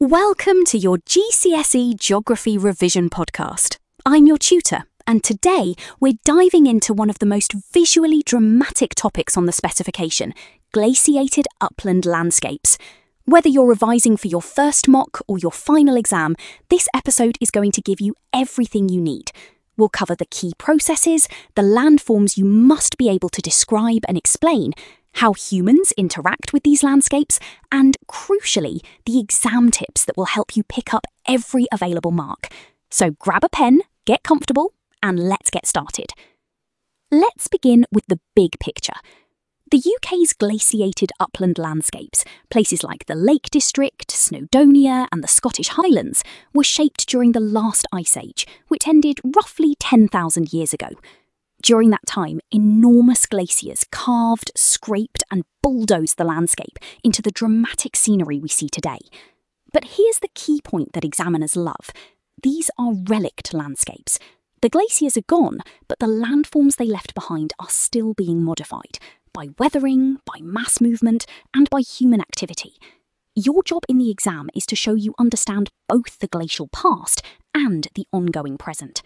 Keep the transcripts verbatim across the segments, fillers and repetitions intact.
Welcome to your G C S E Geography Revision podcast. I'm your tutor, and today we're diving into one of the most visually dramatic topics on the specification, glaciated upland landscapes. Whether you're revising for your first mock or your final exam, this episode is going to give you everything you need. We'll cover the key processes, the landforms you must be able to describe and explain, how humans interact with these landscapes, and, crucially, the exam tips that will help you pick up every available mark. So grab a pen, get comfortable, and let's get started. Let's begin with the big picture. The U K's glaciated upland landscapes, places like the Lake District, Snowdonia, and the Scottish Highlands, were shaped during the last ice age, which ended roughly ten thousand years ago. During that time, enormous glaciers carved, scraped, and bulldozed the landscape into the dramatic scenery we see today. But here's the key point that examiners love. These are relict landscapes. The glaciers are gone, but the landforms they left behind are still being modified by weathering, by mass movement, and by human activity. Your job in the exam is to show you understand both the glacial past and the ongoing present.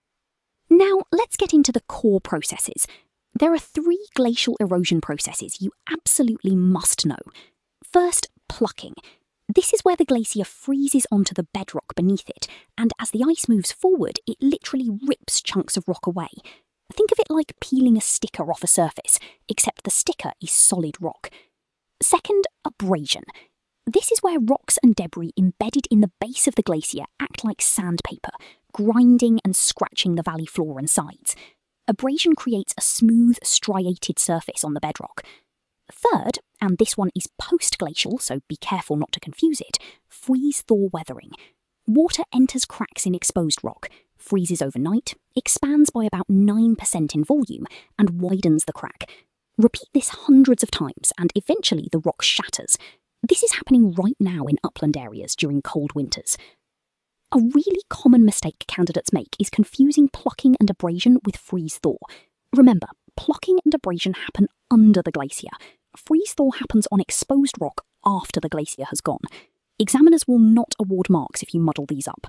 Now, let's get into the core processes. There are three glacial erosion processes you absolutely must know. First, plucking. This is where the glacier freezes onto the bedrock beneath it, and as the ice moves forward, it literally rips chunks of rock away. Think of it like peeling a sticker off a surface, except the sticker is solid rock. Second, abrasion. This is where rocks and debris embedded in the base of the glacier act like sandpaper, grinding and scratching the valley floor and sides. Abrasion creates a smooth, striated surface on the bedrock. Third, and this one is post-glacial, so be careful not to confuse it, freeze-thaw weathering. Water enters cracks in exposed rock, freezes overnight, expands by about nine percent in volume, and widens the crack. Repeat this hundreds of times, and eventually the rock shatters. This is happening right now in upland areas during cold winters. A really common mistake candidates make is confusing plucking and abrasion with freeze-thaw. Remember, plucking and abrasion happen under the glacier. Freeze-thaw happens on exposed rock after the glacier has gone. Examiners will not award marks if you muddle these up.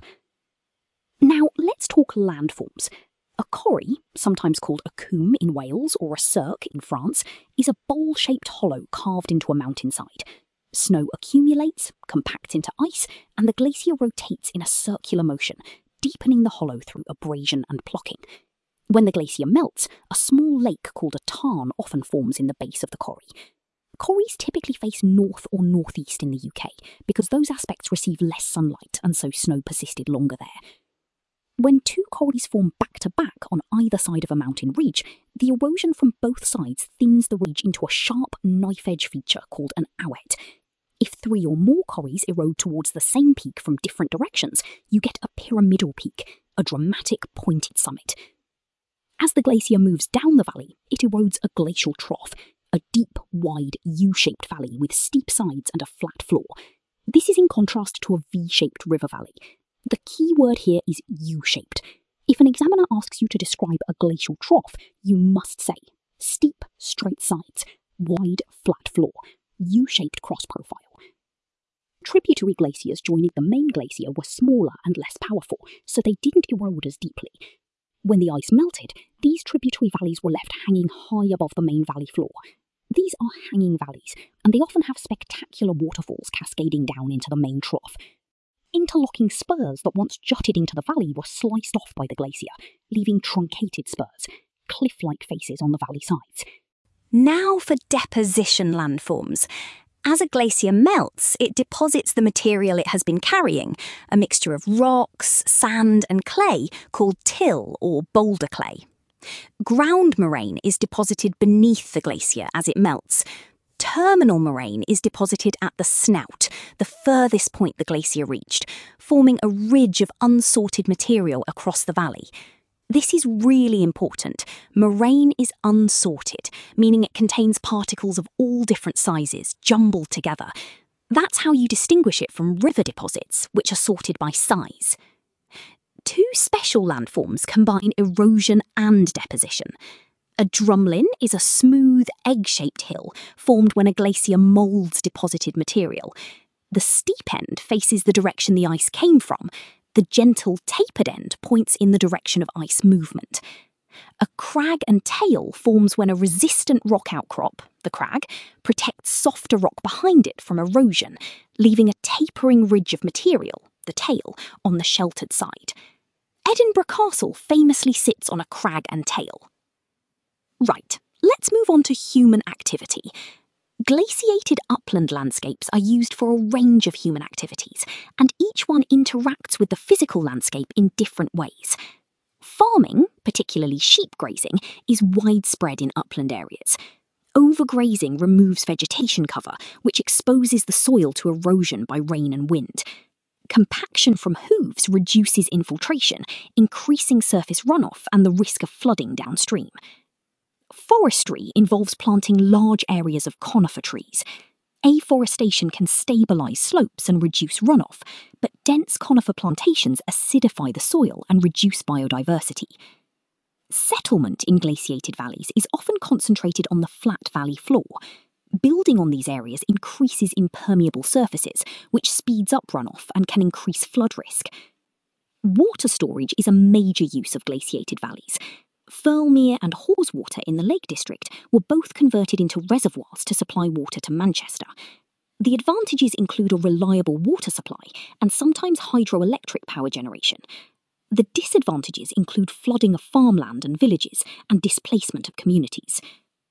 Now, let's talk landforms. A corrie, sometimes called a coombe in Wales or a cirque in France, is a bowl-shaped hollow carved into a mountainside. Snow accumulates, compacts into ice, and the glacier rotates in a circular motion, deepening the hollow through abrasion and plucking. When the glacier melts, a small lake called a tarn often forms in the base of the corrie. Corries typically face north or northeast in the U K, because those aspects receive less sunlight and so snow persisted longer there. When two corries form back-to-back on either side of a mountain ridge, the erosion from both sides thins the ridge into a sharp knife-edge feature called an awet. If three or more corries erode towards the same peak from different directions, you get a pyramidal peak, a dramatic pointed summit. As the glacier moves down the valley, it erodes a glacial trough, a deep, wide, U-shaped valley with steep sides and a flat floor. This is in contrast to a V-shaped river valley. The key word here is U-shaped. If an examiner asks you to describe a glacial trough, you must say steep, straight sides, wide, flat floor, U-shaped cross profile. Tributary glaciers joining the main glacier were smaller and less powerful, so they didn't erode as deeply. When the ice melted, these tributary valleys were left hanging high above the main valley floor. These are hanging valleys, and they often have spectacular waterfalls cascading down into the main trough. Interlocking spurs that once jutted into the valley were sliced off by the glacier, leaving truncated spurs, cliff-like faces on the valley sides. Now for deposition landforms. As a glacier melts, it deposits the material it has been carrying, a mixture of rocks, sand and clay called till or boulder clay. Ground moraine is deposited beneath the glacier as it melts. Terminal moraine is deposited at the snout, the furthest point the glacier reached, forming a ridge of unsorted material across the valley. This is really important. Moraine is unsorted, meaning it contains particles of all different sizes, jumbled together. That's how you distinguish it from river deposits, which are sorted by size. Two special landforms combine erosion and deposition. A drumlin is a smooth, egg-shaped hill formed when a glacier moulds deposited material. The steep end faces the direction the ice came from. The gentle, tapered end points in the direction of ice movement. A crag and tail forms when a resistant rock outcrop, the crag, protects softer rock behind it from erosion, leaving a tapering ridge of material, the tail, on the sheltered side. Edinburgh Castle famously sits on a crag and tail. Right, let's move on to human activity. Glaciated upland landscapes are used for a range of human activities, and each one interacts with the physical landscape in different ways. Farming, particularly sheep grazing, is widespread in upland areas. Overgrazing removes vegetation cover, which exposes the soil to erosion by rain and wind. Compaction from hooves reduces infiltration, increasing surface runoff and the risk of flooding downstream. Forestry involves planting large areas of conifer trees. Afforestation can stabilise slopes and reduce runoff, but dense conifer plantations acidify the soil and reduce biodiversity. Settlement in glaciated valleys is often concentrated on the flat valley floor. Building on these areas increases impermeable surfaces, which speeds up runoff and can increase flood risk. Water storage is a major use of glaciated valleys. Firlemere and Haweswater in the Lake District were both converted into reservoirs to supply water to Manchester. The advantages include a reliable water supply and sometimes hydroelectric power generation. The disadvantages include flooding of farmland and villages and displacement of communities.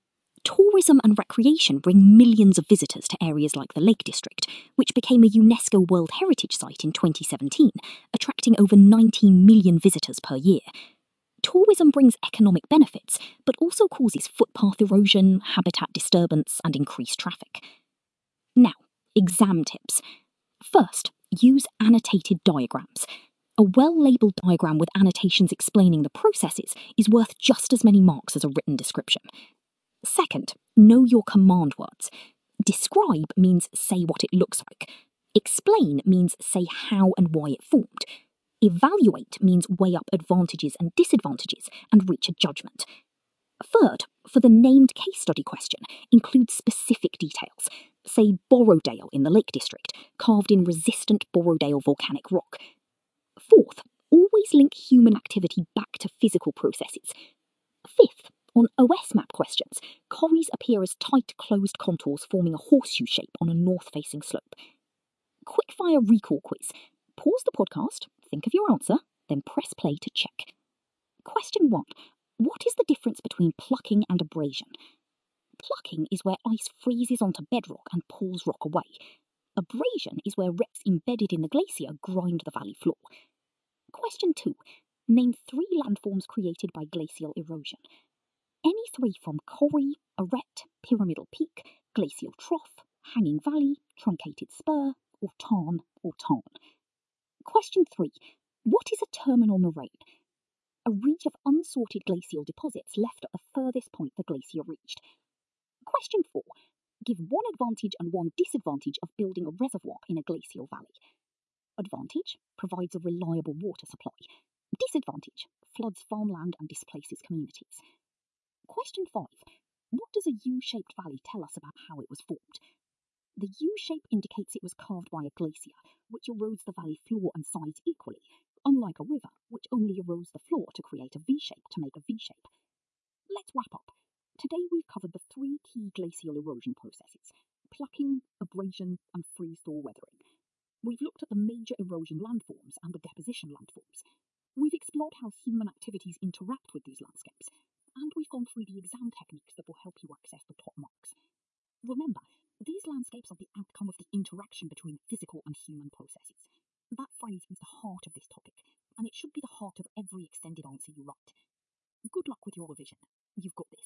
Tourism and recreation bring millions of visitors to areas like the Lake District, which became a UNESCO World Heritage Site in twenty seventeen, attracting over nineteen million visitors per year. Tourism brings economic benefits, but also causes footpath erosion, habitat disturbance, and increased traffic. Now, exam tips. First, use annotated diagrams. A well-labelled diagram with annotations explaining the processes is worth just as many marks as a written description. Second, know your command words. Describe means say what it looks like. Explain means say how and why it formed. Evaluate means weigh up advantages and disadvantages and reach a judgment. Third, for the named case study question, include specific details. Say Borrowdale in the Lake District, carved in resistant Borrowdale volcanic rock. Fourth, always link human activity back to physical processes. Fifth, on O S map questions, corries appear as tight closed contours forming a horseshoe shape on a north-facing slope. Quickfire recall quiz. Pause the podcast, think of your answer, then press play to check. Question one. What is the difference between plucking and abrasion? Plucking is where ice freezes onto bedrock and pulls rock away. Abrasion is where rocks embedded in the glacier grind the valley floor. Question two. Name three landforms created by glacial erosion. Any three from corrie, arête, pyramidal peak, glacial trough, hanging valley, truncated spur, or tarn or tarn. Question three. What is a terminal moraine? A ridge of unsorted glacial deposits left at the furthest point the glacier reached. Question four. Give one advantage and one disadvantage of building a reservoir in a glacial valley. Advantage: provides a reliable water supply. Disadvantage: floods farmland and displaces communities. Question five. What does a U-shaped valley tell us about how it was formed? The U shape indicates it was carved by a glacier, which erodes the valley floor and sides equally, unlike a river, which only erodes the floor to create a V shape to make a V shape. Let's wrap up. Today we've covered the three key glacial erosion processes: plucking, abrasion, and freeze-thaw weathering. We've looked at the major erosion landforms and the deposition landforms. We've explored how human activities interact with these landscapes, and we've gone through the exam techniques that will help you access the top marks. Remember, these landscapes are the outcome of the interaction between physical and human processes. That phrase is the heart of this topic, and it should be the heart of every extended answer you write. Good luck with your revision. You've got this.